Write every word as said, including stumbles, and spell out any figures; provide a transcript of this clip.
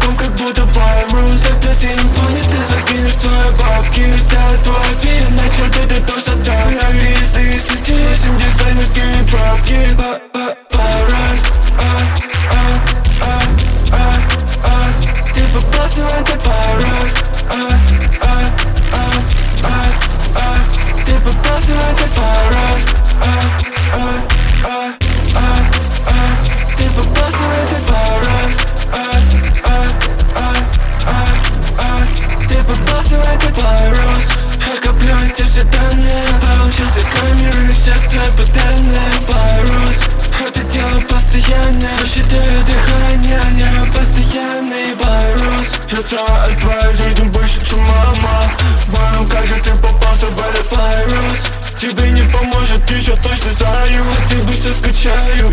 дом, как будто вирус. Если ты не понял, ты закинешь свои бабки. Ставят твой пин, иначе ты ты просто так. Я вижу из сети, семь дизайнерские трапки. Вирус, а, а, а, а, а. Ты попался в этот вирус, а, а, а, а, а. Ты попался в этот вирус, а, а, а, а, а. Ты попался в этот вирус, а, а, а, а, а. Ты попался в этот вирус. Я коплю эти все данные, получился камеры, все твои паттерны. Вирус, это дело постоянное, считаю дыхание, не постоянный вирус. Я знаю о твоей жизни больше, чем мама. Мам, как же ты попался в этот вирус? Тебе не поможет, еще точно знаю. Ты быстро скачаю